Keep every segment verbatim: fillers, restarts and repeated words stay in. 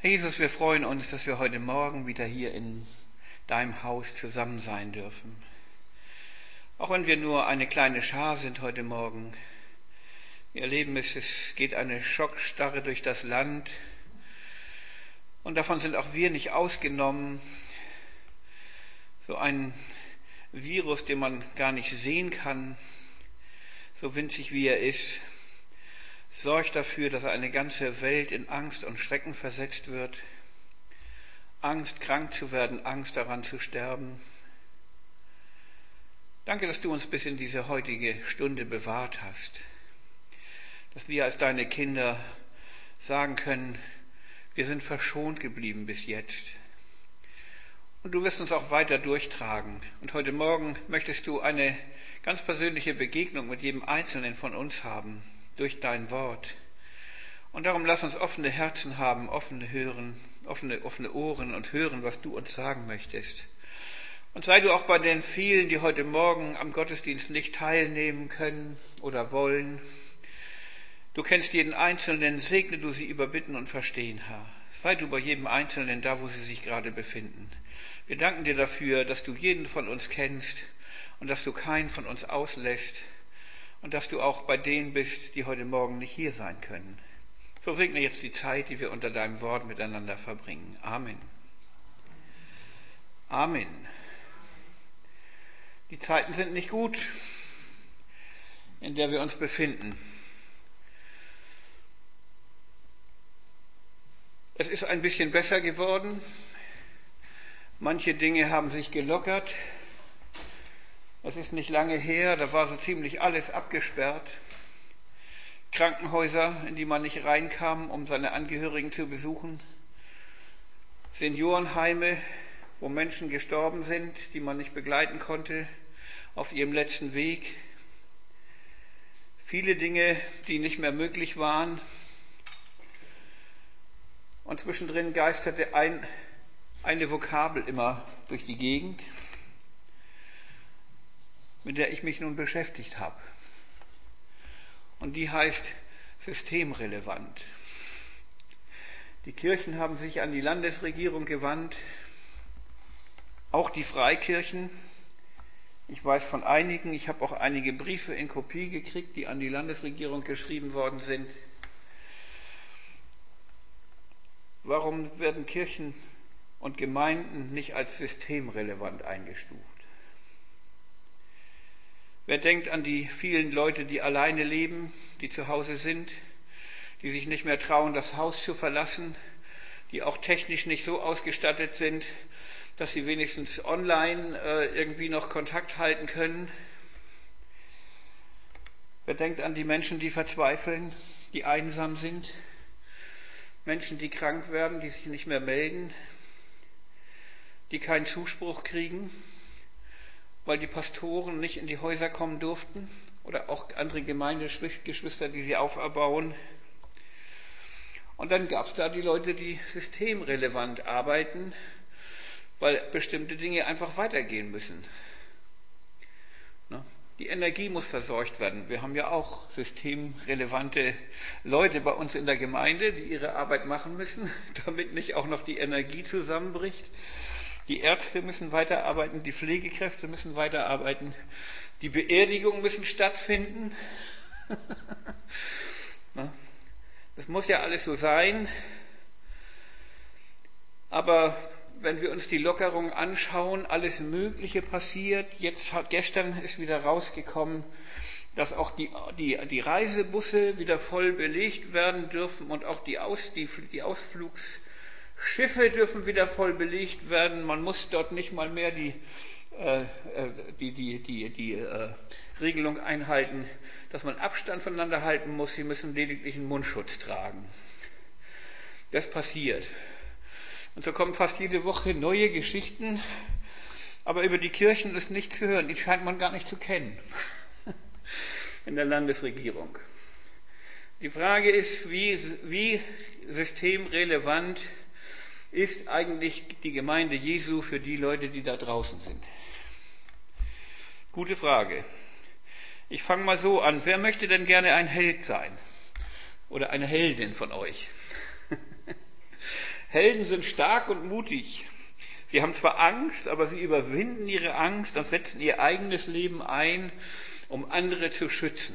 Herr Jesus, wir freuen uns, dass wir heute Morgen wieder hier in deinem Haus zusammen sein dürfen. Auch wenn wir nur eine kleine Schar sind heute Morgen. Wir erleben es, es geht eine Schockstarre durch das Land. Und davon sind auch wir nicht ausgenommen. So ein Virus, den man gar nicht sehen kann, so winzig wie er ist, sorgt dafür, dass eine ganze Welt in Angst und Schrecken versetzt wird. Angst, krank zu werden, Angst daran zu sterben. Danke, dass du uns bis in diese heutige Stunde bewahrt hast. Dass wir als deine Kinder sagen können, wir sind verschont geblieben bis jetzt. Und du wirst uns auch weiter durchtragen. Und heute Morgen möchtest du eine ganz persönliche Begegnung mit jedem Einzelnen von uns haben, durch dein Wort. Und darum lass uns offene Herzen haben, offene hören, offene, offene Ohren und hören, was du uns sagen möchtest. Und sei du auch bei den vielen, die heute Morgen am Gottesdienst nicht teilnehmen können oder wollen. Du kennst jeden Einzelnen, segne du sie über Bitten und Verstehen, Herr. Sei du bei jedem Einzelnen da, wo sie sich gerade befinden. Wir danken dir dafür, dass du jeden von uns kennst und dass du keinen von uns auslässt und dass du auch bei denen bist, die heute Morgen nicht hier sein können. So segne jetzt die Zeit, die wir unter deinem Wort miteinander verbringen. Amen. Amen. Die Zeiten sind nicht gut, in der wir uns befinden. Es ist ein bisschen besser geworden. Manche Dinge haben sich gelockert. Es ist nicht lange her, da war so ziemlich alles abgesperrt. Krankenhäuser, in die man nicht reinkam, um seine Angehörigen zu besuchen. Seniorenheime, wo Menschen gestorben sind, die man nicht begleiten konnte auf ihrem letzten Weg. Viele Dinge, die nicht mehr möglich waren. Und zwischendrin geisterte ein, eine Vokabel immer durch die Gegend, mit der ich mich nun beschäftigt habe. Und die heißt systemrelevant. Die Kirchen haben sich an die Landesregierung gewandt, auch die Freikirchen. Ich weiß von einigen, ich habe auch einige Briefe in Kopie gekriegt, die an die Landesregierung geschrieben worden sind. Warum werden Kirchen und Gemeinden nicht als systemrelevant eingestuft? Wer denkt an die vielen Leute, die alleine leben, die zu Hause sind, die sich nicht mehr trauen, das Haus zu verlassen, die auch technisch nicht so ausgestattet sind, dass sie wenigstens online äh, irgendwie noch Kontakt halten können? Wer denkt an die Menschen, die verzweifeln, die einsam sind, Menschen, die krank werden, die sich nicht mehr melden, die keinen Zuspruch kriegen, weil die Pastoren nicht in die Häuser kommen durften oder auch andere Gemeindegeschwister, die sie auferbauen. Und dann gab es da die Leute, die systemrelevant arbeiten, weil bestimmte Dinge einfach weitergehen müssen. Ne? Die Energie muss versorgt werden. Wir haben ja auch systemrelevante Leute bei uns in der Gemeinde, die ihre Arbeit machen müssen, damit nicht auch noch die Energie zusammenbricht. Die Ärzte müssen weiterarbeiten, die Pflegekräfte müssen weiterarbeiten, die Beerdigungen müssen stattfinden. Das muss ja alles so sein. Aber wenn wir uns die Lockerung anschauen, alles Mögliche passiert. Jetzt hat, gestern ist wieder rausgekommen, dass auch die, die, die Reisebusse wieder voll belegt werden dürfen und auch die, Aus, die, die Ausflugsschiffe dürfen wieder voll belegt werden. Man muss dort nicht mal mehr die, äh, die, die, die, die äh, Regelung einhalten, dass man Abstand voneinander halten muss. Sie müssen lediglich einen Mundschutz tragen. Das passiert. Und so kommen fast jede Woche neue Geschichten, aber über die Kirchen ist nichts zu hören. Die scheint man gar nicht zu kennen in der Landesregierung. Die Frage ist, wie, wie systemrelevant ist eigentlich die Gemeinde Jesu für die Leute, die da draußen sind? Gute Frage. Ich fange mal so an. Wer möchte denn gerne ein Held sein? Oder eine Heldin von euch? Helden sind stark und mutig. Sie haben zwar Angst, aber sie überwinden ihre Angst und setzen ihr eigenes Leben ein, um andere zu schützen.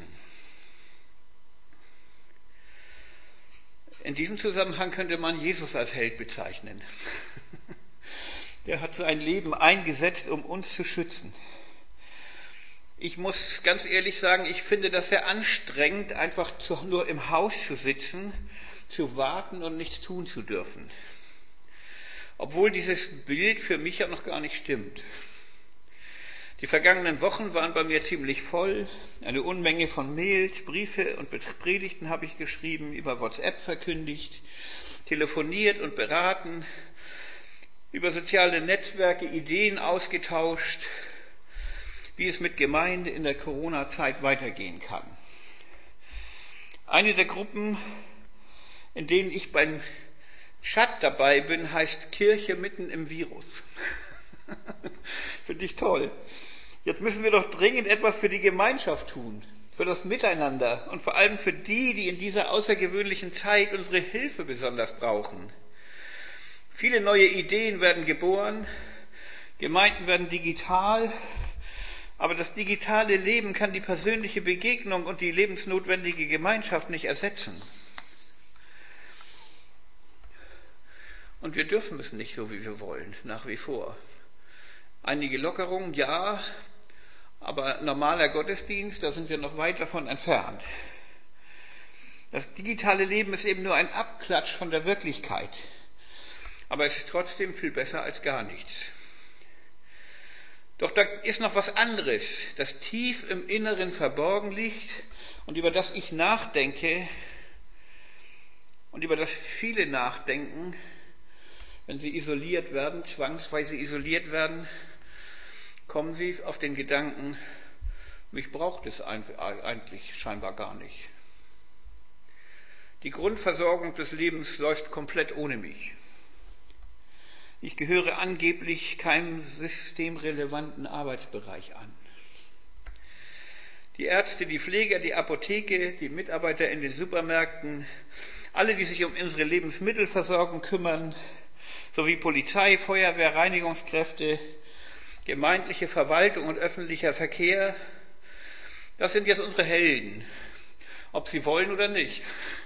In diesem Zusammenhang könnte man Jesus als Held bezeichnen. Der hat sein Leben eingesetzt, um uns zu schützen. Ich muss ganz ehrlich sagen, ich finde das sehr anstrengend, einfach zu, nur im Haus zu sitzen, zu warten und nichts tun zu dürfen. Obwohl dieses Bild für mich ja noch gar nicht stimmt. Die vergangenen Wochen waren bei mir ziemlich voll. Eine Unmenge von Mails, Briefe und Predigten habe ich geschrieben, über WhatsApp verkündigt, telefoniert und beraten, über soziale Netzwerke Ideen ausgetauscht, wie es mit Gemeinde in der Corona-Zeit weitergehen kann. Eine der Gruppen, in denen ich beim Chat dabei bin, heißt Kirche mitten im Virus. Finde ich toll. Jetzt müssen wir doch dringend etwas für die Gemeinschaft tun, für das Miteinander und vor allem für die, die in dieser außergewöhnlichen Zeit unsere Hilfe besonders brauchen. Viele neue Ideen werden geboren, Gemeinden werden digital, aber das digitale Leben kann die persönliche Begegnung und die lebensnotwendige Gemeinschaft nicht ersetzen. Und wir dürfen es nicht so, wie wir wollen, nach wie vor. Einige Lockerungen, ja, aber normaler Gottesdienst, da sind wir noch weit davon entfernt. Das digitale Leben ist eben nur ein Abklatsch von der Wirklichkeit. Aber es ist trotzdem viel besser als gar nichts. Doch da ist noch was anderes, das tief im Inneren verborgen liegt und über das ich nachdenke und über das viele nachdenken, wenn sie isoliert werden, zwangsweise isoliert werden, kommen sie auf den Gedanken, mich braucht es eigentlich scheinbar gar nicht. Die Grundversorgung des Lebens läuft komplett ohne mich. Ich gehöre angeblich keinem systemrelevanten Arbeitsbereich an. Die Ärzte, die Pfleger, die Apotheke, die Mitarbeiter in den Supermärkten, alle, die sich um unsere Lebensmittelversorgung kümmern, sowie Polizei, Feuerwehr, Reinigungskräfte, gemeindliche Verwaltung und öffentlicher Verkehr, das sind jetzt unsere Helden, ob sie wollen oder nicht.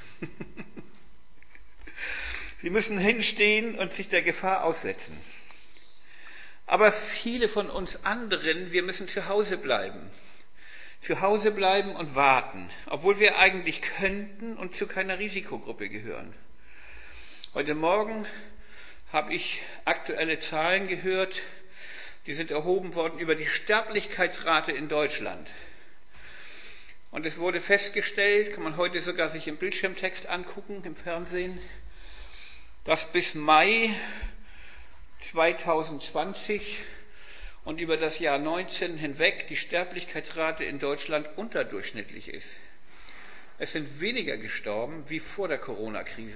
Sie müssen hinstehen und sich der Gefahr aussetzen. Aber viele von uns anderen, wir müssen zu Hause bleiben. Zu Hause bleiben und warten, obwohl wir eigentlich könnten und zu keiner Risikogruppe gehören. Heute Morgen habe ich aktuelle Zahlen gehört, die sind erhoben worden über die Sterblichkeitsrate in Deutschland. Und es wurde festgestellt, kann man heute sogar sich im Bildschirmtext angucken, im Fernsehen, dass bis Mai zweitausendzwanzig und über das Jahr neunzehn hinweg die Sterblichkeitsrate in Deutschland unterdurchschnittlich ist. Es sind weniger gestorben wie vor der Corona-Krise.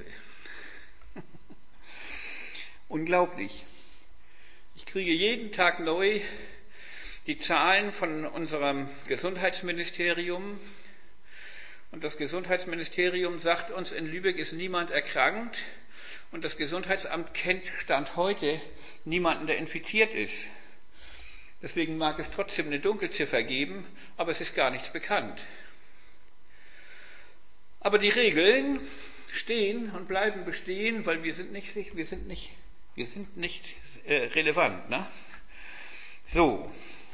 Unglaublich. Ich kriege jeden Tag neu die Zahlen von unserem Gesundheitsministerium. Und das Gesundheitsministerium sagt uns, in Lübeck ist niemand erkrankt. Und das Gesundheitsamt kennt Stand heute niemanden, der infiziert ist. Deswegen mag es trotzdem eine Dunkelziffer geben, aber es ist gar nichts bekannt. Aber die Regeln stehen und bleiben bestehen, weil wir sind nicht, wir sind nicht, wir sind nicht äh, relevant. Ne? So,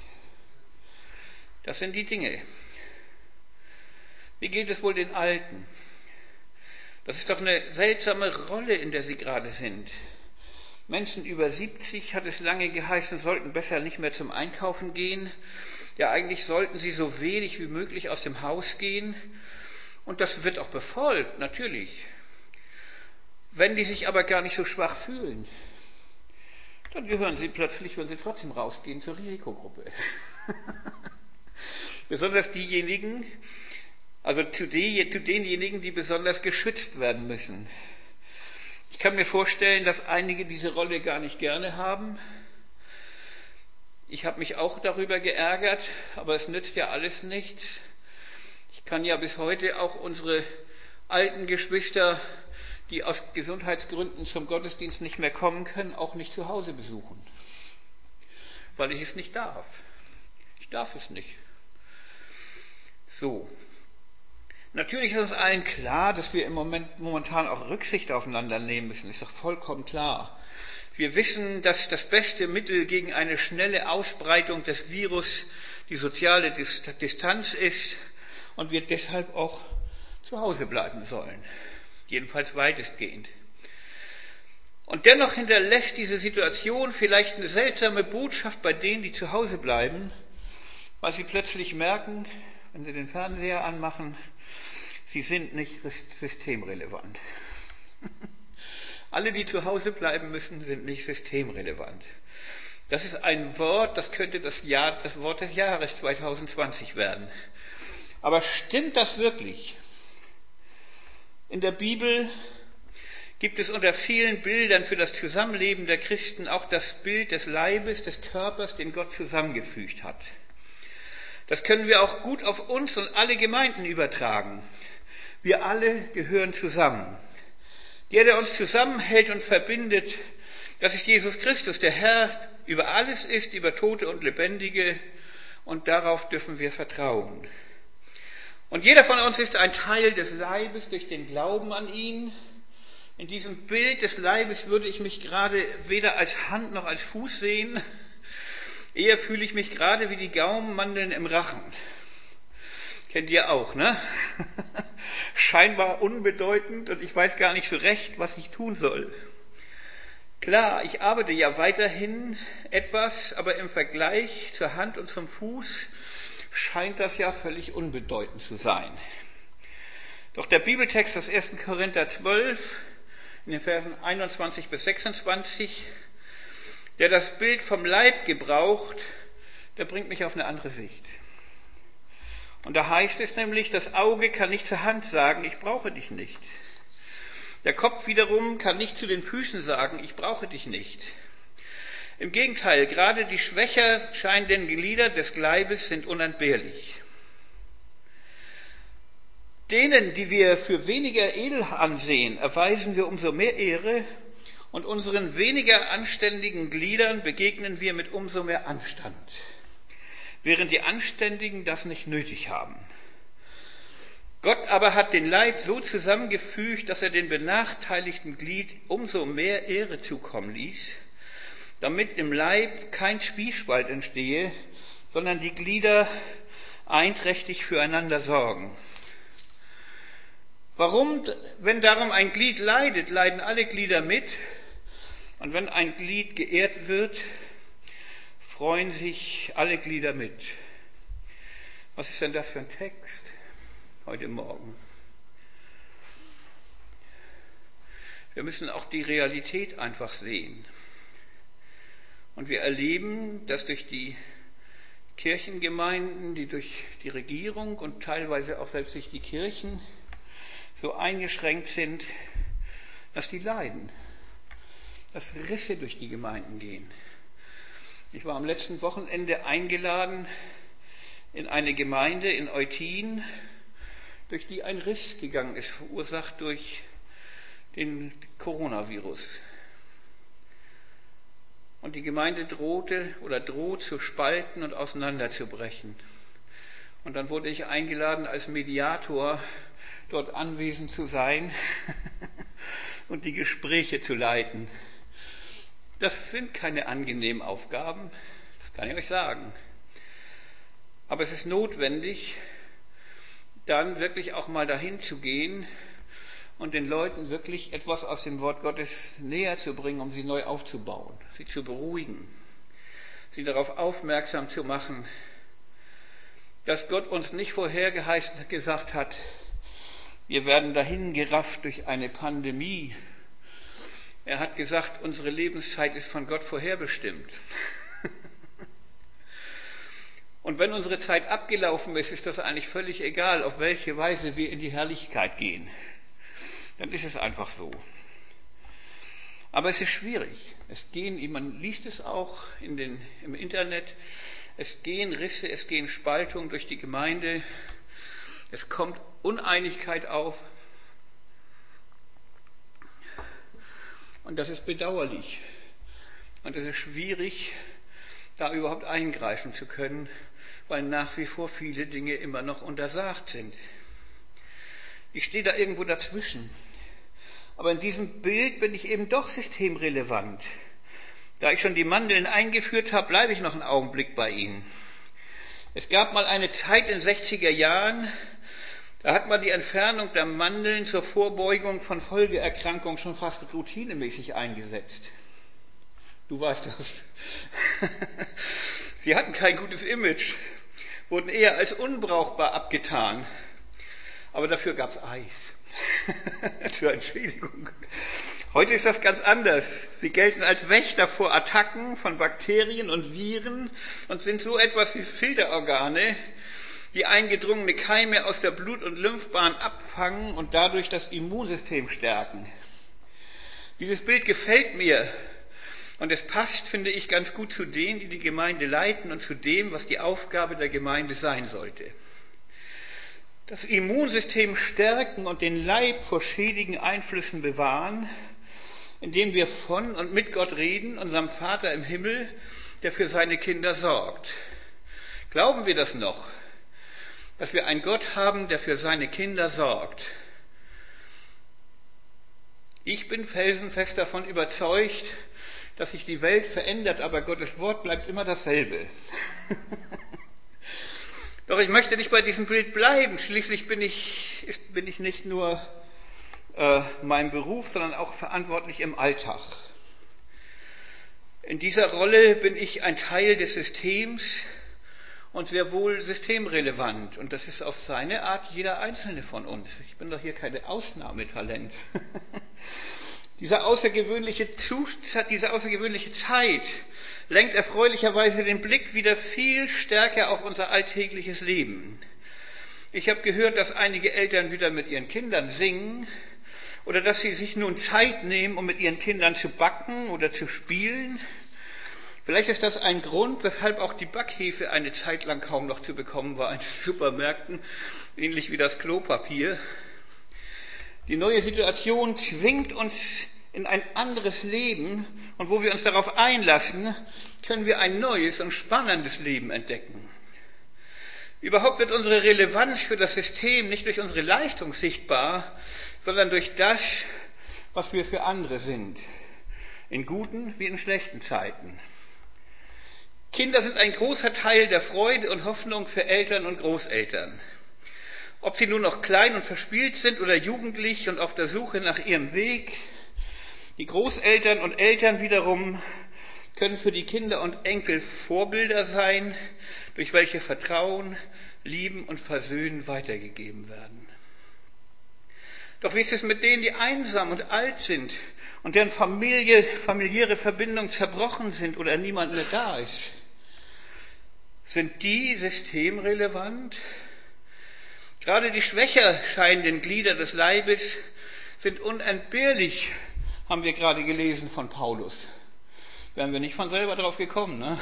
das sind die Dinge. Wie geht es wohl den Alten? Das ist doch eine seltsame Rolle, in der sie gerade sind. Menschen über siebzig, hat es lange geheißen, sollten besser nicht mehr zum Einkaufen gehen. Ja, eigentlich sollten sie so wenig wie möglich aus dem Haus gehen. Und das wird auch befolgt, natürlich. Wenn die sich aber gar nicht so schwach fühlen, dann gehören sie plötzlich, wenn sie trotzdem rausgehen, zur Risikogruppe. Besonders diejenigen, also zu, die, zu denjenigen, die besonders geschützt werden müssen. Ich kann mir vorstellen, dass einige diese Rolle gar nicht gerne haben. Ich habe mich auch darüber geärgert, aber es nützt ja alles nichts. Ich kann ja bis heute auch unsere alten Geschwister, die aus Gesundheitsgründen zum Gottesdienst nicht mehr kommen können, auch nicht zu Hause besuchen, weil ich es nicht darf. Ich darf es nicht. So. Natürlich ist uns allen klar, dass wir im Moment momentan auch Rücksicht aufeinander nehmen müssen. Ist doch vollkommen klar. Wir wissen, dass das beste Mittel gegen eine schnelle Ausbreitung des Virus die soziale Distanz ist und wir deshalb auch zu Hause bleiben sollen. Jedenfalls weitestgehend. Und dennoch hinterlässt diese Situation vielleicht eine seltsame Botschaft bei denen, die zu Hause bleiben, weil sie plötzlich merken, wenn sie den Fernseher anmachen, sie sind nicht systemrelevant. Alle, die zu Hause bleiben müssen, sind nicht systemrelevant. Das ist ein Wort, das könnte das, Jahr, das Wort des Jahres zwanzig zwanzig werden. Aber stimmt das wirklich? In der Bibel gibt es unter vielen Bildern für das Zusammenleben der Christen auch das Bild des Leibes, des Körpers, den Gott zusammengefügt hat. Das können wir auch gut auf uns und alle Gemeinden übertragen. Wir alle gehören zusammen. Der, der uns zusammenhält und verbindet, das ist Jesus Christus, der Herr über alles ist, über Tote und Lebendige, und darauf dürfen wir vertrauen. Und jeder von uns ist ein Teil des Leibes durch den Glauben an ihn. In diesem Bild des Leibes würde ich mich gerade weder als Hand noch als Fuß sehen. Eher fühle ich mich gerade wie die Gaumenmandeln im Rachen. Kennt ihr auch, ne? Scheinbar unbedeutend und ich weiß gar nicht so recht, was ich tun soll. Klar, ich arbeite ja weiterhin etwas, aber im Vergleich zur Hand und zum Fuß scheint das ja völlig unbedeutend zu sein. Doch der Bibeltext aus ersten Korinther zwölf, in den Versen einundzwanzig bis sechsundzwanzig, der das Bild vom Leib gebraucht, der bringt mich auf eine andere Sicht. Und da heißt es nämlich, das Auge kann nicht zur Hand sagen, ich brauche dich nicht. Der Kopf wiederum kann nicht zu den Füßen sagen, ich brauche dich nicht. Im Gegenteil, gerade die schwächer scheinenden Glieder des Leibes sind unentbehrlich. Denen, die wir für weniger edel ansehen, erweisen wir umso mehr Ehre und unseren weniger anständigen Gliedern begegnen wir mit umso mehr Anstand, während die Anständigen das nicht nötig haben. Gott aber hat den Leib so zusammengefügt, dass er den benachteiligten Glied umso mehr Ehre zukommen ließ, damit im Leib kein Zwiespalt entstehe, sondern die Glieder einträchtig füreinander sorgen. Warum? Wenn darum ein Glied leidet, leiden alle Glieder mit. Und wenn ein Glied geehrt wird, freuen sich alle Glieder mit. Was ist denn das für ein Text heute Morgen? Wir müssen auch die Realität einfach sehen. Und wir erleben, dass durch die Kirchengemeinden, die durch die Regierung und teilweise auch selbst durch die Kirchen so eingeschränkt sind, dass die leiden, dass Risse durch die Gemeinden gehen. Ich war am letzten Wochenende eingeladen in eine Gemeinde in Eutin, durch die ein Riss gegangen ist, verursacht durch den Coronavirus. Und die Gemeinde drohte oder droht zu spalten und auseinanderzubrechen. Und dann wurde ich eingeladen, als Mediator dort anwesend zu sein und die Gespräche zu leiten. Das sind keine angenehmen Aufgaben, das kann ich euch sagen. Aber es ist notwendig, dann wirklich auch mal dahin zu gehen und den Leuten wirklich etwas aus dem Wort Gottes näher zu bringen, um sie neu aufzubauen, sie zu beruhigen, sie darauf aufmerksam zu machen, dass Gott uns nicht vorher geheißen, gesagt hat, wir werden dahin gerafft durch eine Pandemie. Er hat gesagt, unsere Lebenszeit ist von Gott vorherbestimmt. Und wenn unsere Zeit abgelaufen ist, ist das eigentlich völlig egal, auf welche Weise wir in die Herrlichkeit gehen. Dann ist es einfach so. Aber es ist schwierig. Es gehen, man liest es auch in den, im Internet, es gehen Risse, es gehen Spaltungen durch die Gemeinde, es kommt Uneinigkeit auf. Und das ist bedauerlich. Und es ist schwierig, da überhaupt eingreifen zu können, weil nach wie vor viele Dinge immer noch untersagt sind. Ich stehe da irgendwo dazwischen. Aber in diesem Bild bin ich eben doch systemrelevant. Da ich schon die Mandeln eingeführt habe, bleibe ich noch einen Augenblick bei Ihnen. Es gab mal eine Zeit in den sechziger Jahren, da hat man die Entfernung der Mandeln zur Vorbeugung von Folgeerkrankungen schon fast routinemäßig eingesetzt. Du weißt das. Sie hatten kein gutes Image, wurden eher als unbrauchbar abgetan. Aber dafür gab es Eis. Zur Entschädigung. Heute ist das ganz anders. Sie gelten als Wächter vor Attacken von Bakterien und Viren und sind so etwas wie Filterorgane, die eingedrungene Keime aus der Blut- und Lymphbahn abfangen und dadurch das Immunsystem stärken. Dieses Bild gefällt mir und es passt, finde ich, ganz gut zu denen, die die Gemeinde leiten und zu dem, was die Aufgabe der Gemeinde sein sollte. Das Immunsystem stärken und den Leib vor schädigen Einflüssen bewahren, indem wir von und mit Gott reden, unserem Vater im Himmel, der für seine Kinder sorgt. Glauben wir das noch, dass wir einen Gott haben, der für seine Kinder sorgt? Ich bin felsenfest davon überzeugt, dass sich die Welt verändert, aber Gottes Wort bleibt immer dasselbe. Doch ich möchte nicht bei diesem Bild bleiben. Schließlich bin ich, ist, bin ich nicht nur äh, mein Beruf, sondern auch verantwortlich im Alltag. In dieser Rolle bin ich ein Teil des Systems und sehr wohl systemrelevant. Und das ist auf seine Art jeder Einzelne von uns. Ich bin doch hier keine Ausnahmetalent. Dieser außergewöhnliche Zustand, diese außergewöhnliche Zeit lenkt erfreulicherweise den Blick wieder viel stärker auf unser alltägliches Leben. Ich habe gehört, dass einige Eltern wieder mit ihren Kindern singen oder dass sie sich nun Zeit nehmen, um mit ihren Kindern zu backen oder zu spielen. Vielleicht ist das ein Grund, weshalb auch die Backhefe eine Zeit lang kaum noch zu bekommen war in Supermärkten, ähnlich wie das Klopapier. Die neue Situation zwingt uns in ein anderes Leben und wo wir uns darauf einlassen, können wir ein neues und spannendes Leben entdecken. Überhaupt wird unsere Relevanz für das System nicht durch unsere Leistung sichtbar, sondern durch das, was wir für andere sind, in guten wie in schlechten Zeiten. Kinder sind ein großer Teil der Freude und Hoffnung für Eltern und Großeltern. Ob sie nun noch klein und verspielt sind oder jugendlich und auf der Suche nach ihrem Weg, die Großeltern und Eltern wiederum können für die Kinder und Enkel Vorbilder sein, durch welche Vertrauen, Lieben und Versöhnen weitergegeben werden. Doch wie ist es mit denen, die einsam und alt sind und deren Familie, familiäre Verbindungen zerbrochen sind oder niemand mehr da ist? Sind die systemrelevant? Gerade die schwächer scheinenden Glieder des Leibes sind unentbehrlich, haben wir gerade gelesen von Paulus. Wären wir nicht von selber drauf gekommen, ne?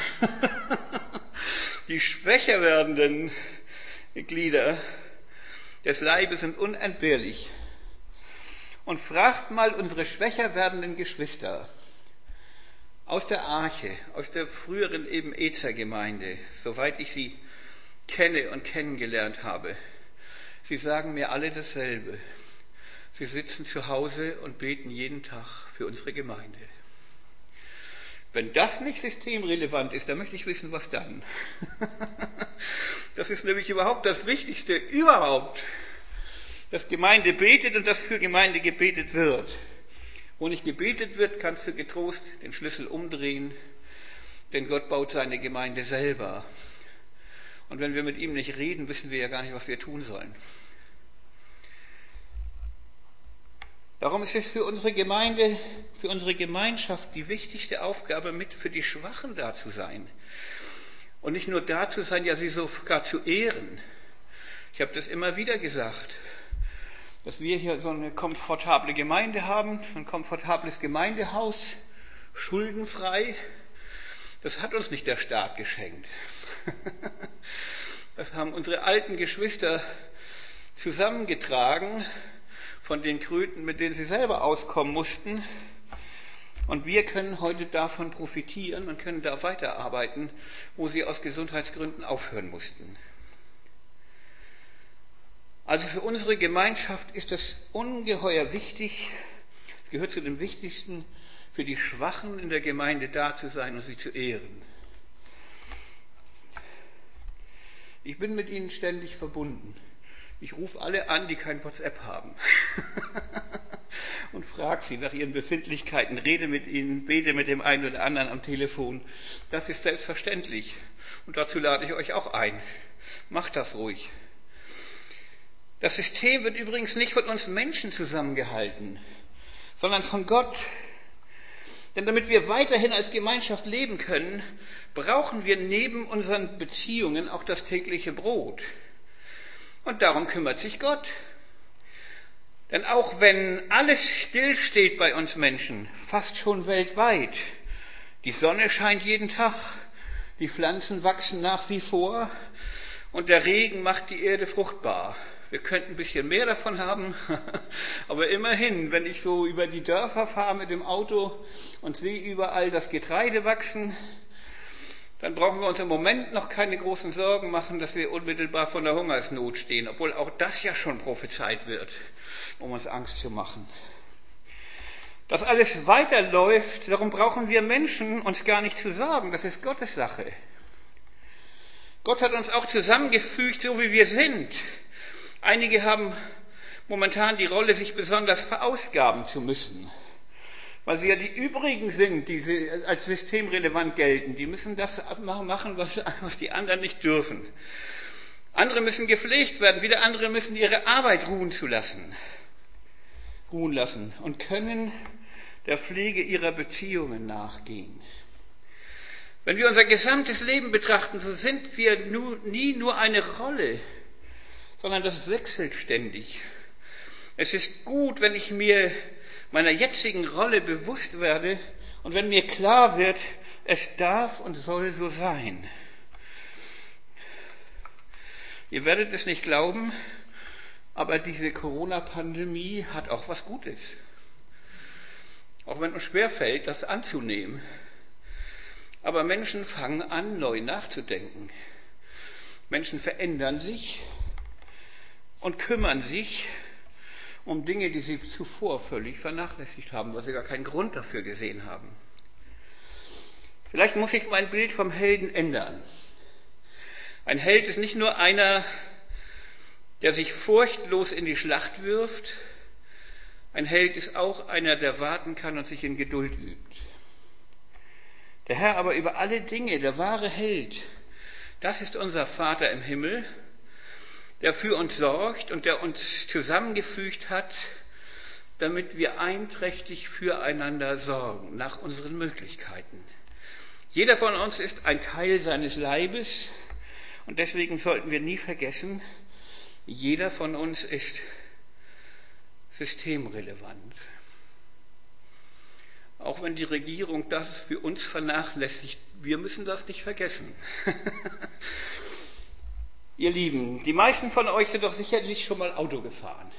Die schwächer werdenden Glieder des Leibes sind unentbehrlich. Und fragt mal unsere schwächer werdenden Geschwister aus der Arche, aus der früheren eben Ezer-Gemeinde, soweit ich sie kenne und kennengelernt habe. Sie sagen mir alle dasselbe. Sie sitzen zu Hause und beten jeden Tag für unsere Gemeinde. Wenn das nicht systemrelevant ist, dann möchte ich wissen, was dann. Das ist nämlich überhaupt das Wichtigste überhaupt. Dass Gemeinde betet und dass für Gemeinde gebetet wird. Wo nicht gebetet wird, kannst du getrost den Schlüssel umdrehen, denn Gott baut seine Gemeinde selber. Und wenn wir mit ihm nicht reden, wissen wir ja gar nicht, was wir tun sollen. Darum ist es für unsere Gemeinde, für unsere Gemeinschaft die wichtigste Aufgabe, mit für die Schwachen da zu sein. Und nicht nur da zu sein, ja sie sogar zu ehren. Ich habe das immer wieder gesagt, dass wir hier so eine komfortable Gemeinde haben, so ein komfortables Gemeindehaus, schuldenfrei. Das hat uns nicht der Staat geschenkt. Das haben unsere alten Geschwister zusammengetragen von den Kröten, mit denen sie selber auskommen mussten. Und wir können heute davon profitieren und können da weiterarbeiten, wo sie aus Gesundheitsgründen aufhören mussten. Also für unsere Gemeinschaft ist es ungeheuer wichtig, es gehört zu dem Wichtigsten, für die Schwachen in der Gemeinde da zu sein und sie zu ehren. Ich bin mit ihnen ständig verbunden. Ich rufe alle an, die kein WhatsApp haben und frage sie nach ihren Befindlichkeiten, rede mit ihnen, bete mit dem einen oder anderen am Telefon. Das ist selbstverständlich und dazu lade ich euch auch ein. Macht das ruhig. Das System wird übrigens nicht von uns Menschen zusammengehalten, sondern von Gott. Denn damit wir weiterhin als Gemeinschaft leben können, brauchen wir neben unseren Beziehungen auch das tägliche Brot. Und darum kümmert sich Gott. Denn auch wenn alles stillsteht bei uns Menschen, fast schon weltweit, die Sonne scheint jeden Tag, die Pflanzen wachsen nach wie vor und der Regen macht die Erde fruchtbar. Wir könnten ein bisschen mehr davon haben, aber immerhin, wenn ich so über die Dörfer fahre mit dem Auto und sehe überall das Getreide wachsen, dann brauchen wir uns im Moment noch keine großen Sorgen machen, dass wir unmittelbar vor der Hungersnot stehen, obwohl auch das ja schon prophezeit wird, um uns Angst zu machen. Dass alles weiterläuft, darum brauchen wir Menschen uns gar nicht zu sorgen, das ist Gottes Sache. Gott hat uns auch zusammengefügt, so wie wir sind. Einige haben momentan die Rolle, sich besonders verausgaben zu müssen, weil sie ja die übrigen sind, die sie als systemrelevant gelten. Die müssen das machen, was die anderen nicht dürfen. Andere müssen gepflegt werden, wieder andere müssen ihre Arbeit ruhen zu lassen, ruhen lassen und können der Pflege ihrer Beziehungen nachgehen. Wenn wir unser gesamtes Leben betrachten, so sind wir nie nur eine Rolle, sondern das wechselt ständig. Es ist gut, wenn ich mir meiner jetzigen Rolle bewusst werde und wenn mir klar wird, es darf und soll so sein. Ihr werdet es nicht glauben, aber diese Corona-Pandemie hat auch was Gutes. Auch wenn es schwerfällt, das anzunehmen. Aber Menschen fangen an, neu nachzudenken. Menschen verändern sich und kümmern sich um Dinge, die sie zuvor völlig vernachlässigt haben, weil sie gar keinen Grund dafür gesehen haben. Vielleicht muss ich mein Bild vom Helden ändern. Ein Held ist nicht nur einer, der sich furchtlos in die Schlacht wirft. Ein Held ist auch einer, der warten kann und sich in Geduld übt. Der Herr aber über alle Dinge, der wahre Held, das ist unser Vater im Himmel, der für uns sorgt und der uns zusammengefügt hat, damit wir einträchtig füreinander sorgen, nach unseren Möglichkeiten. Jeder von uns ist ein Teil seines Leibes und deswegen sollten wir nie vergessen, jeder von uns ist systemrelevant. Auch wenn die Regierung das für uns vernachlässigt, wir müssen das nicht vergessen. Ihr Lieben, die meisten von euch sind doch sicherlich schon mal Auto gefahren.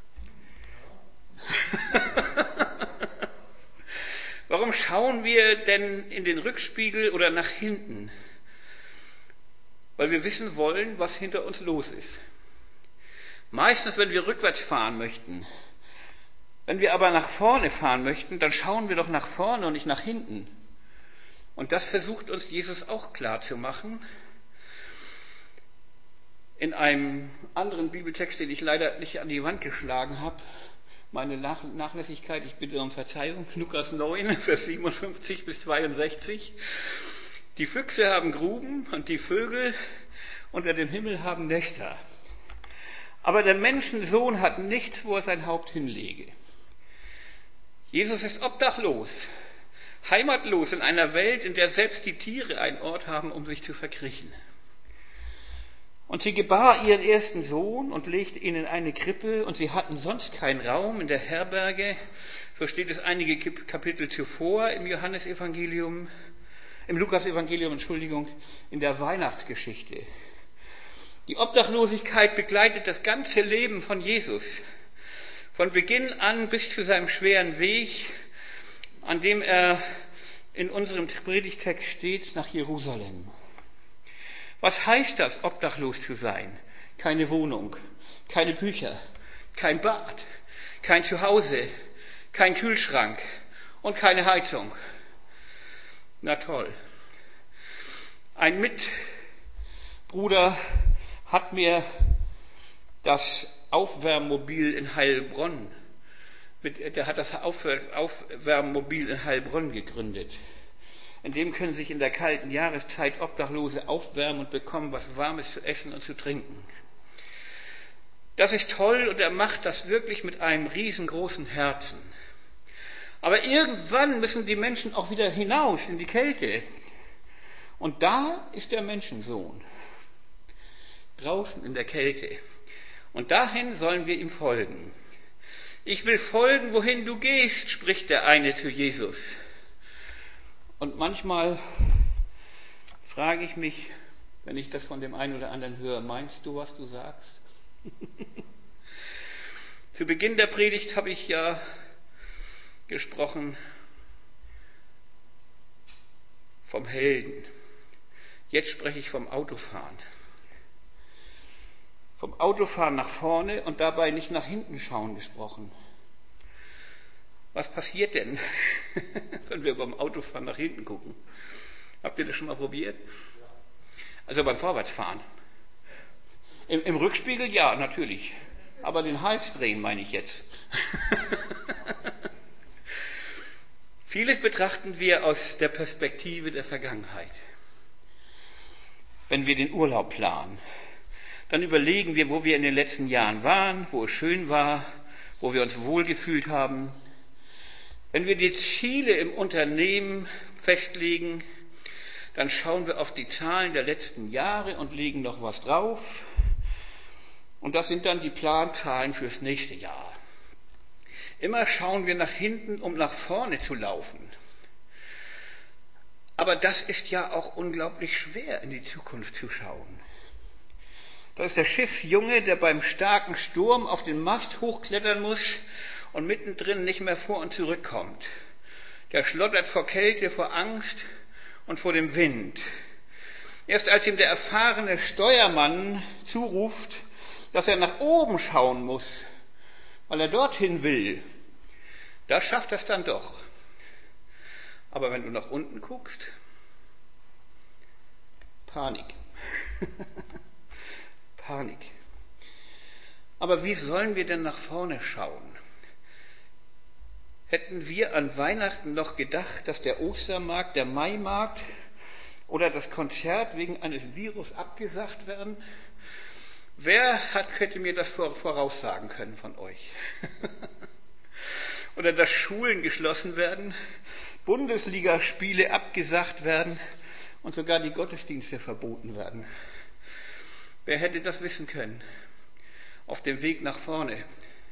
Warum schauen wir denn in den Rückspiegel oder nach hinten? Weil wir wissen wollen, was hinter uns los ist. Meistens, wenn wir rückwärts fahren möchten. Wenn wir aber nach vorne fahren möchten, dann schauen wir doch nach vorne und nicht nach hinten. Und das versucht uns Jesus auch klar zu machen. In einem anderen Bibeltext, den ich leider nicht an die Wand geschlagen habe, meine Nach- Nachlässigkeit, ich bitte um Verzeihung, Lukas neun, Vers siebenundfünfzig bis zweiundsechzig. Die Füchse haben Gruben und die Vögel unter dem Himmel haben Nester. Aber der Menschensohn hat nichts, wo er sein Haupt hinlege. Jesus ist obdachlos, heimatlos in einer Welt, in der selbst die Tiere einen Ort haben, um sich zu verkriechen. Und sie gebar ihren ersten Sohn und legte ihn in eine Krippe, und sie hatten sonst keinen Raum in der Herberge. So steht es einige Kapitel zuvor im Johannesevangelium, im Lukasevangelium, Entschuldigung, in der Weihnachtsgeschichte. Die Obdachlosigkeit begleitet das ganze Leben von Jesus. Von Beginn an bis zu seinem schweren Weg, an dem er in unserem Predigtext steht, nach Jerusalem. Was heißt das, obdachlos zu sein? Keine Wohnung, keine Bücher, kein Bad, kein Zuhause, kein Kühlschrank und keine Heizung. Na toll. Ein Mitbruder hat mir das Aufwärmmobil in Heilbronn, mit, der hat das Aufwärmmobil in Heilbronn gegründet. In dem können sich in der kalten Jahreszeit Obdachlose aufwärmen und bekommen was Warmes zu essen und zu trinken. Das ist toll und er macht das wirklich mit einem riesengroßen Herzen. Aber irgendwann müssen die Menschen auch wieder hinaus in die Kälte. Und da ist der Menschensohn, draußen in der Kälte. Und dahin sollen wir ihm folgen. Ich will folgen, wohin du gehst, spricht der eine zu Jesus. Und manchmal frage ich mich, wenn ich das von dem einen oder anderen höre, meinst du, was du sagst? Zu Beginn der Predigt habe ich ja gesprochen vom Helden. Jetzt spreche ich vom Autofahren. Vom Autofahren nach vorne und dabei nicht nach hinten schauen gesprochen. Was passiert denn, wenn wir beim Autofahren nach hinten gucken? Habt ihr das schon mal probiert? Also beim Vorwärtsfahren. Im, im Rückspiegel ja, natürlich. Aber den Hals drehen meine ich jetzt. Vieles betrachten wir aus der Perspektive der Vergangenheit. Wenn wir den Urlaub planen, dann überlegen wir, wo wir in den letzten Jahren waren, wo es schön war, wo wir uns wohlgefühlt haben. Wenn wir die Ziele im Unternehmen festlegen, dann schauen wir auf die Zahlen der letzten Jahre und legen noch was drauf. Und das sind dann die Planzahlen fürs nächste Jahr. Immer schauen wir nach hinten, um nach vorne zu laufen. Aber das ist ja auch unglaublich schwer, in die Zukunft zu schauen. Da ist der Schiffsjunge, der beim starken Sturm auf den Mast hochklettern muss und mittendrin nicht mehr vor und zurückkommt. Der schlottert vor Kälte, vor Angst und vor dem Wind. Erst als ihm der erfahrene Steuermann zuruft, dass er nach oben schauen muss, weil er dorthin will, da schafft er es dann doch. Aber wenn du nach unten guckst, Panik. Panik. Aber wie sollen wir denn nach vorne schauen? Hätten wir an Weihnachten noch gedacht, dass der Ostermarkt, der Maimarkt oder das Konzert wegen eines Virus abgesagt werden? Wer hat, könnte mir das voraussagen können von euch? Oder dass Schulen geschlossen werden, Bundesligaspiele abgesagt werden und sogar die Gottesdienste verboten werden. Wer hätte das wissen können? Auf dem Weg nach vorne.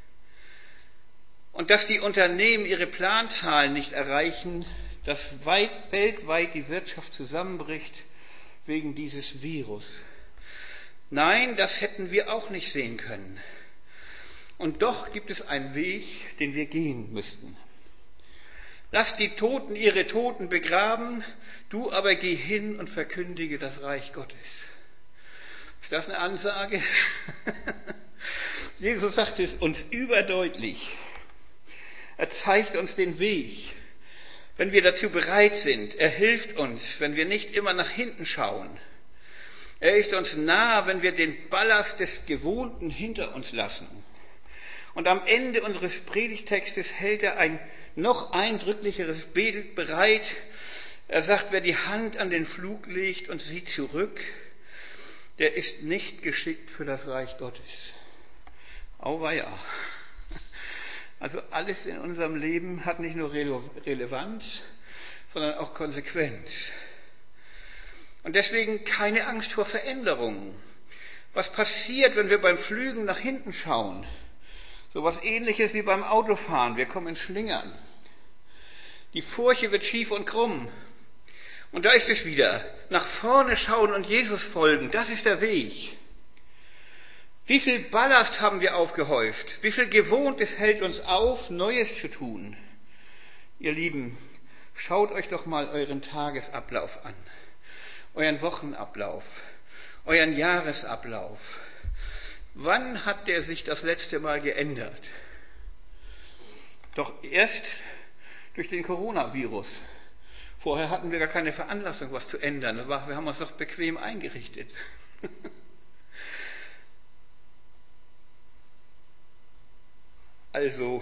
Und dass die Unternehmen ihre Planzahlen nicht erreichen, dass weit, weltweit die Wirtschaft zusammenbricht wegen dieses Virus. Nein, das hätten wir auch nicht sehen können. Und doch gibt es einen Weg, den wir gehen müssten. Lass die Toten ihre Toten begraben, du aber geh hin und verkündige das Reich Gottes. Ist das eine Ansage? Jesus sagt es uns überdeutlich. Er zeigt uns den Weg, wenn wir dazu bereit sind. Er hilft uns, wenn wir nicht immer nach hinten schauen. Er ist uns nah, wenn wir den Ballast des Gewohnten hinter uns lassen. Und am Ende unseres Predigtextes hält er ein noch eindrücklicheres Bild bereit. Er sagt, wer die Hand an den Flug legt und sieht zurück, der ist nicht geschickt für das Reich Gottes. Auweia. Also alles in unserem Leben hat nicht nur Relevanz, sondern auch Konsequenz. Und deswegen keine Angst vor Veränderungen. Was passiert, wenn wir beim Flügen nach hinten schauen? So was Ähnliches wie beim Autofahren. Wir kommen ins Schlingern. Die Furche wird schief und krumm. Und da ist es wieder. Nach vorne schauen und Jesus folgen. Das ist der Weg. Wie viel Ballast haben wir aufgehäuft? Wie viel Gewohntes hält uns auf, Neues zu tun? Ihr Lieben, schaut euch doch mal euren Tagesablauf an, euren Wochenablauf, euren Jahresablauf. Wann hat der sich das letzte Mal geändert? Doch erst durch den Coronavirus. Vorher hatten wir gar keine Veranlassung, was zu ändern. Das war, wir haben uns doch bequem eingerichtet. Also,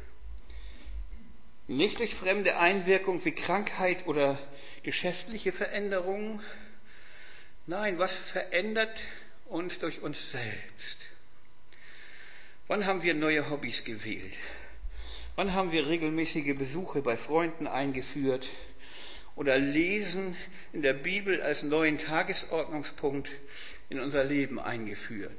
nicht durch fremde Einwirkung wie Krankheit oder geschäftliche Veränderungen. Nein, was verändert uns durch uns selbst? Wann haben wir neue Hobbys gewählt? Wann haben wir regelmäßige Besuche bei Freunden eingeführt oder Lesen in der Bibel als neuen Tagesordnungspunkt in unser Leben eingeführt?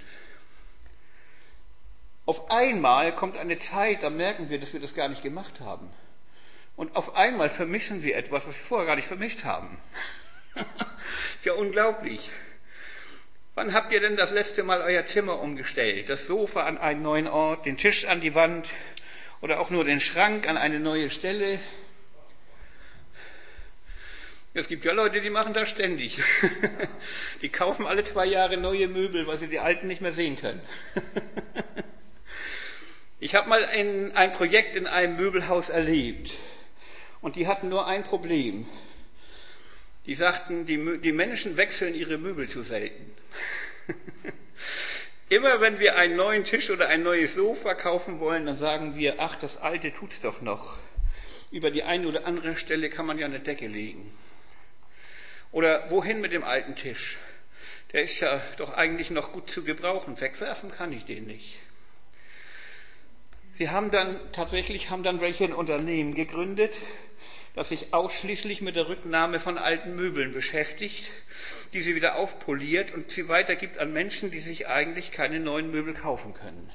Auf einmal kommt eine Zeit, da merken wir, dass wir das gar nicht gemacht haben. Und auf einmal vermissen wir etwas, was wir vorher gar nicht vermisst haben. Ist ja unglaublich. Wann habt ihr denn das letzte Mal euer Zimmer umgestellt? Das Sofa an einen neuen Ort, den Tisch an die Wand oder auch nur den Schrank an eine neue Stelle? Es gibt ja Leute, die machen das ständig. Die kaufen alle zwei Jahre neue Möbel, weil sie die alten nicht mehr sehen können. Ich habe mal ein, ein Projekt in einem Möbelhaus erlebt und die hatten nur ein Problem. Die sagten, die, die Menschen wechseln ihre Möbel zu selten. Immer wenn wir einen neuen Tisch oder ein neues Sofa kaufen wollen, dann sagen wir, ach, das alte tut's doch noch. Über die eine oder andere Stelle kann man ja eine Decke legen. Oder wohin mit dem alten Tisch? Der ist ja doch eigentlich noch gut zu gebrauchen. Wegwerfen kann ich den nicht. Sie haben dann, tatsächlich haben dann welche ein Unternehmen gegründet, das sich ausschließlich mit der Rücknahme von alten Möbeln beschäftigt, die sie wieder aufpoliert und sie weitergibt an Menschen, die sich eigentlich keine neuen Möbel kaufen können.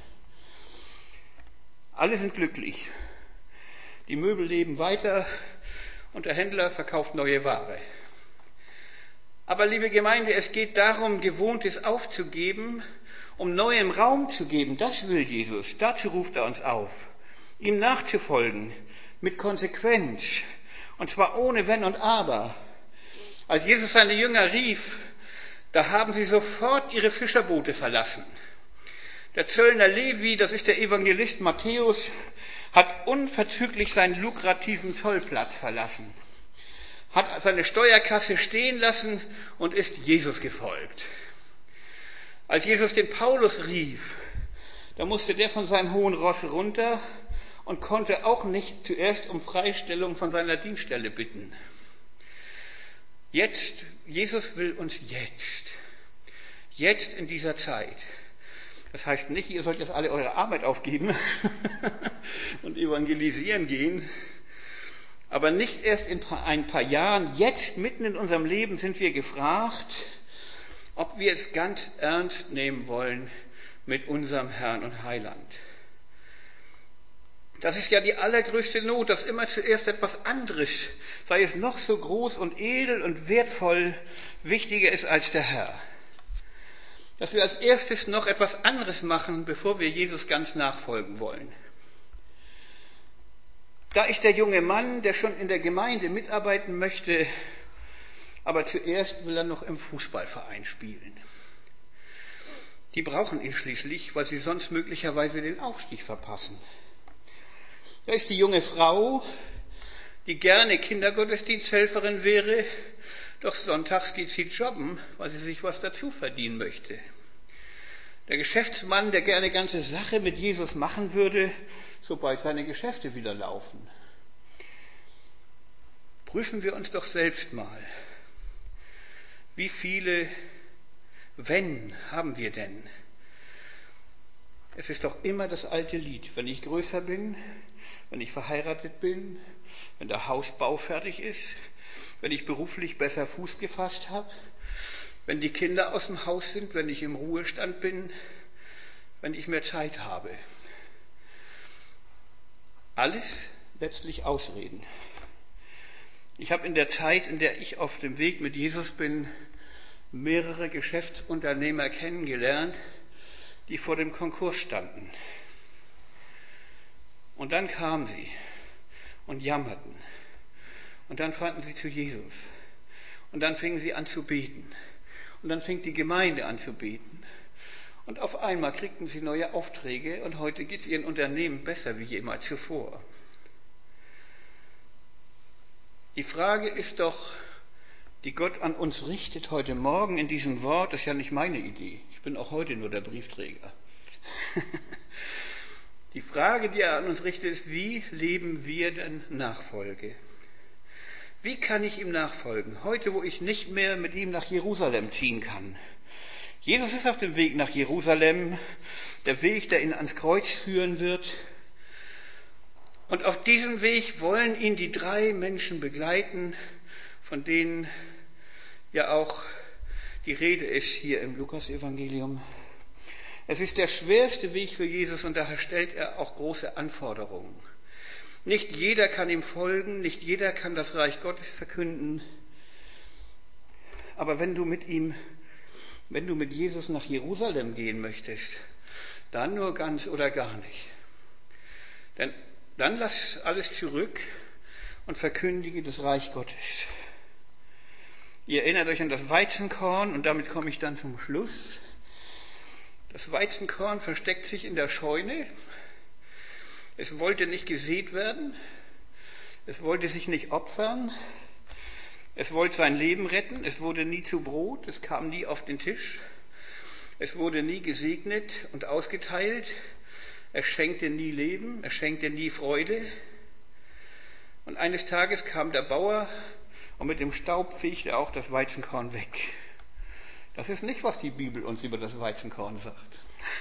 Alle sind glücklich. Die Möbel leben weiter und der Händler verkauft neue Ware. Aber liebe Gemeinde, es geht darum, Gewohntes aufzugeben, um neuem Raum zu geben. Das will Jesus. Dazu ruft er uns auf, ihm nachzufolgen, mit Konsequenz. Und zwar ohne Wenn und Aber. Als Jesus seine Jünger rief, da haben sie sofort ihre Fischerboote verlassen. Der Zöllner Levi, das ist der Evangelist Matthäus, hat unverzüglich seinen lukrativen Zollplatz verlassen, hat seine Steuerkasse stehen lassen und ist Jesus gefolgt. Als Jesus den Paulus rief, da musste der von seinem hohen Ross runter und konnte auch nicht zuerst um Freistellung von seiner Dienststelle bitten. Jetzt, Jesus will uns jetzt, jetzt in dieser Zeit. Das heißt nicht, ihr sollt jetzt alle eure Arbeit aufgeben und evangelisieren gehen, aber nicht erst in ein paar Jahren, jetzt mitten in unserem Leben sind wir gefragt, ob wir es ganz ernst nehmen wollen mit unserem Herrn und Heiland. Das ist ja die allergrößte Not, dass immer zuerst etwas anderes, sei es noch so groß und edel und wertvoll, wichtiger ist als der Herr. Dass wir als erstes noch etwas anderes machen, bevor wir Jesus ganz nachfolgen wollen. Da ist der junge Mann, der schon in der Gemeinde mitarbeiten möchte, aber zuerst will er noch im Fußballverein spielen. Die brauchen ihn schließlich, weil sie sonst möglicherweise den Aufstieg verpassen. Da ist die junge Frau, die gerne Kindergottesdiensthelferin wäre, doch sonntags geht sie jobben, weil sie sich was dazu verdienen möchte. Der Geschäftsmann, der gerne ganze Sache mit Jesus machen würde, sobald seine Geschäfte wieder laufen. Prüfen wir uns doch selbst mal. Wie viele Wenn haben wir denn? Es ist doch immer das alte Lied. Wenn ich größer bin, wenn ich verheiratet bin, wenn der Hausbau fertig ist, wenn ich beruflich besser Fuß gefasst habe, wenn die Kinder aus dem Haus sind, wenn ich im Ruhestand bin, wenn ich mehr Zeit habe. Alles letztlich Ausreden. Ich habe in der Zeit, in der ich auf dem Weg mit Jesus bin, mehrere Geschäftsunternehmer kennengelernt, die vor dem Konkurs standen. Und dann kamen sie und jammerten. Und dann fanden sie zu Jesus. Und dann fingen sie an zu beten. Und dann fing die Gemeinde an zu beten. Und auf einmal kriegten sie neue Aufträge und heute geht es ihren Unternehmen besser wie jemals zuvor. Die Frage ist doch, die Gott an uns richtet heute Morgen in diesem Wort, ist ja nicht meine Idee. Ich bin auch heute nur der Briefträger. Die Frage, die er an uns richtet, ist, wie leben wir denn Nachfolge? Wie kann ich ihm nachfolgen? Heute, wo ich nicht mehr mit ihm nach Jerusalem ziehen kann. Jesus ist auf dem Weg nach Jerusalem, der Weg, der ihn ans Kreuz führen wird. Und auf diesem Weg wollen ihn die drei Menschen begleiten, von denen ja auch die Rede ist hier im Lukas-Evangelium. Es ist der schwerste Weg für Jesus und daher stellt er auch große Anforderungen. Nicht jeder kann ihm folgen, nicht jeder kann das Reich Gottes verkünden. Aber wenn du mit ihm, wenn du mit Jesus nach Jerusalem gehen möchtest, dann nur ganz oder gar nicht. Denn dann lass alles zurück und verkündige das Reich Gottes. Ihr erinnert euch an das Weizenkorn und damit komme ich dann zum Schluss. Das Weizenkorn versteckt sich in der Scheune. Es wollte nicht gesät werden. Es wollte sich nicht opfern. Es wollte sein Leben retten. Es wurde nie zu Brot. Es kam nie auf den Tisch. Es wurde nie gesegnet und ausgeteilt. Es schenkte nie Leben. Es schenkte nie Freude. Und eines Tages kam der Bauer und mit dem Staub fegte auch das Weizenkorn weg. Das ist nicht, was die Bibel uns über das Weizenkorn sagt.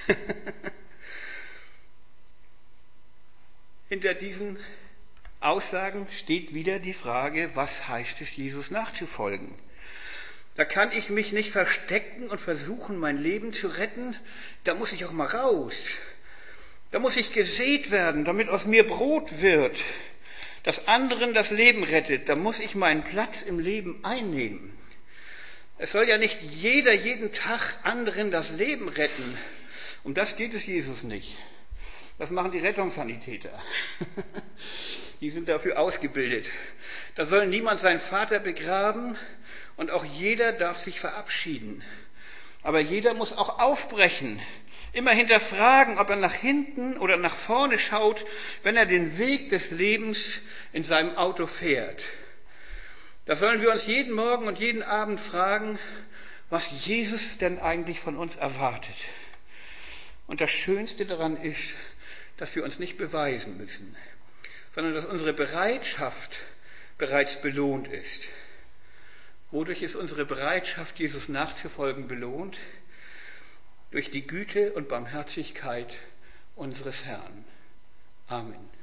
Hinter diesen Aussagen steht wieder die Frage, was heißt es, Jesus nachzufolgen? Da kann ich mich nicht verstecken und versuchen, mein Leben zu retten. Da muss ich auch mal raus. Da muss ich gesät werden, damit aus mir Brot wird, das anderen das Leben rettet. Da muss ich meinen Platz im Leben einnehmen. Es soll ja nicht jeder jeden Tag anderen das Leben retten. Um das geht es Jesus nicht. Das machen die Rettungssanitäter. Die sind dafür ausgebildet. Da soll niemand seinen Vater begraben und auch jeder darf sich verabschieden. Aber jeder muss auch aufbrechen, immer hinterfragen, ob er nach hinten oder nach vorne schaut, wenn er den Weg des Lebens in seinem Auto fährt. Da sollen wir uns jeden Morgen und jeden Abend fragen, was Jesus denn eigentlich von uns erwartet. Und das Schönste daran ist, dass wir uns nicht beweisen müssen, sondern dass unsere Bereitschaft bereits belohnt ist. Wodurch ist unsere Bereitschaft, Jesus nachzufolgen, belohnt? Durch die Güte und Barmherzigkeit unseres Herrn. Amen.